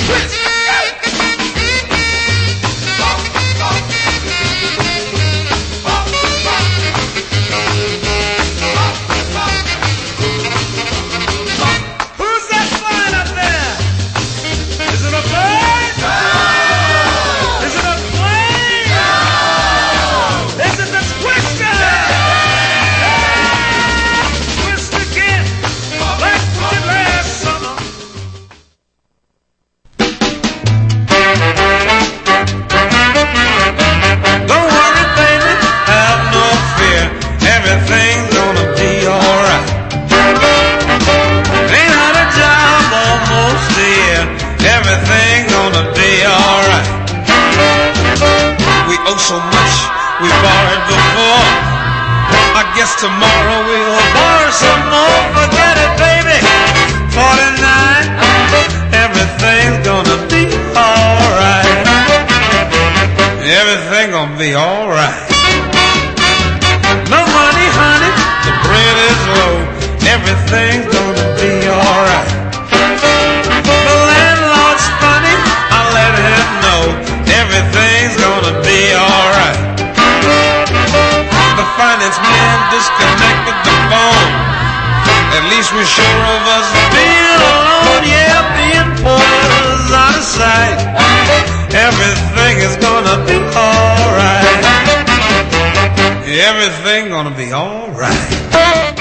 So much we borrowed before. I guess tomorrow we'll borrow some more. Forget it, baby. 49. Everything's gonna be alright. Everything gonna be alright. No money, honey. The bread is low. Everything's gonna be alright. The landlord's funny. I let him know. Everything's gonna be alright. The finance man disconnected the phone. At least we're sure of us being alone. Yeah, being poor is out of sight. Everything is gonna be alright. Everything gonna be alright.